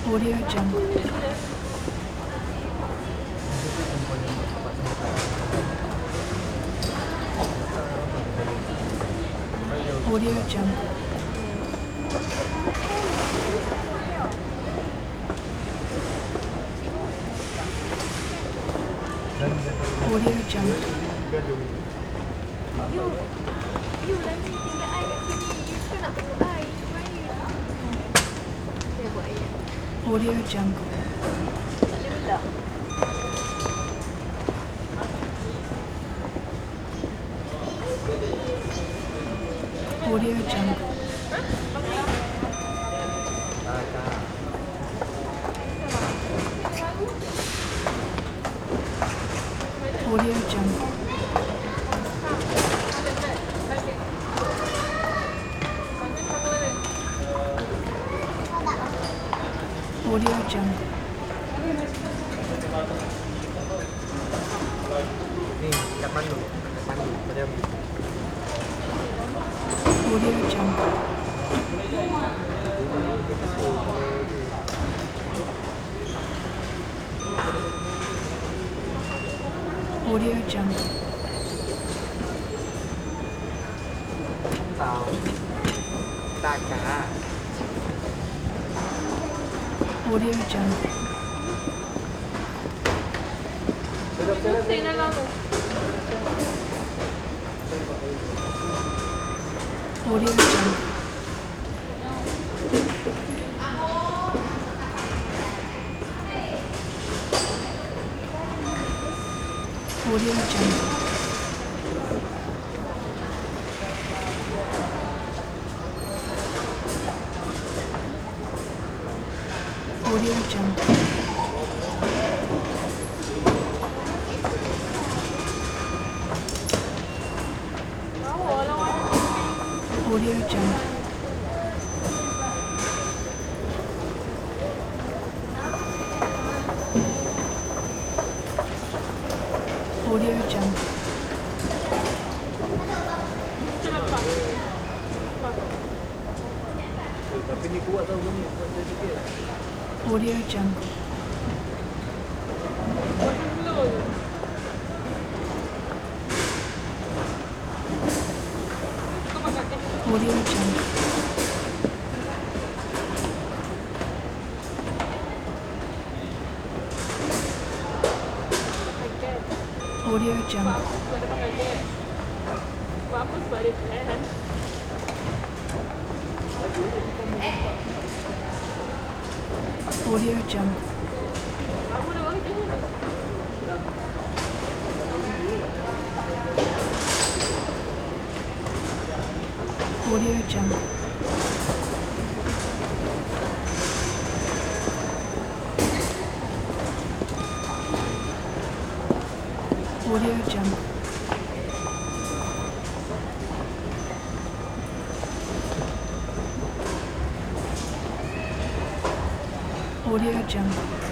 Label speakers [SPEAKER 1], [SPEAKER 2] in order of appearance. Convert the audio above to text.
[SPEAKER 1] Audio Jungle. Audio Jungle. Audio Jungle.
[SPEAKER 2] You nanti tinggal I kat sini. You kan nak tengok I. Mana? Saya buat ayat.
[SPEAKER 1] Audio Jungle.
[SPEAKER 2] Tak boleh letak.
[SPEAKER 1] Audio Jungle. Audio Jungle. Audio Jungle.
[SPEAKER 3] Ni, kat mana? Macam
[SPEAKER 1] Audio Jungle. Audio Jungle.
[SPEAKER 3] tàu ta cả.
[SPEAKER 1] Audio Jungle.
[SPEAKER 2] Pusing dalam tu.
[SPEAKER 1] Audio Jungle. Audio Jungle. Audio Jungle. Audio Jungle. Audio Jungle.
[SPEAKER 3] Tapi ni kuat tau bunyi, kuat dia sikit.
[SPEAKER 1] Audio Jungle. Audio Jungle. Audio Jungle.
[SPEAKER 2] Buat apa sebab dia plan?
[SPEAKER 1] Audio Jungle.
[SPEAKER 2] Aku dah bagi dia.
[SPEAKER 1] Audio Jungle. Audio Jungle. Audio Jungle.